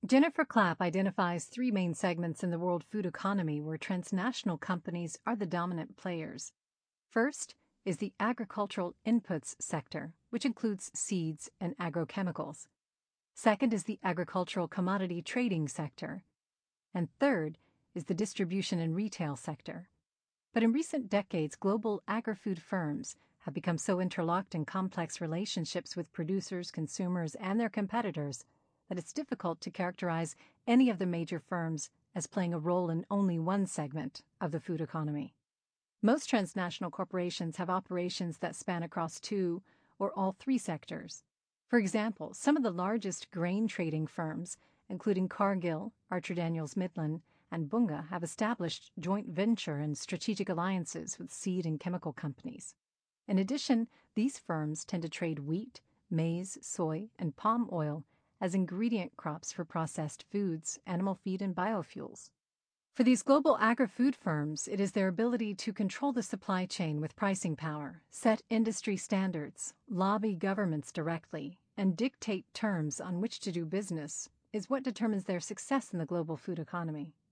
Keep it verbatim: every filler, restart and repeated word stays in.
Jennifer Clapp identifies three main segments in the world food economy where transnational companies are the dominant players. First is the agricultural inputs sector, which includes seeds and agrochemicals. Second is the agricultural commodity trading sector. And third is the distribution and retail sector. But in recent decades, global agri-food firms have become so interlocked in complex relationships with producers, consumers, and their competitors that it's difficult to characterize any of the major firms as playing a role in only one segment of the food economy. Most transnational corporations have operations that span across two or all three sectors. For example, some of the largest grain trading firms, including Cargill, Archer Daniels Midland, and Bunge, have established joint venture and strategic alliances with seed and chemical companies. In addition, these firms tend to trade wheat, maize, soy, and palm oil as ingredient crops for processed foods, animal feed, and biofuels. For these global agri-food firms, it is their ability to control the supply chain with pricing power, set industry standards, lobby governments directly, and dictate terms on which to do business is what determines their success in the global food economy.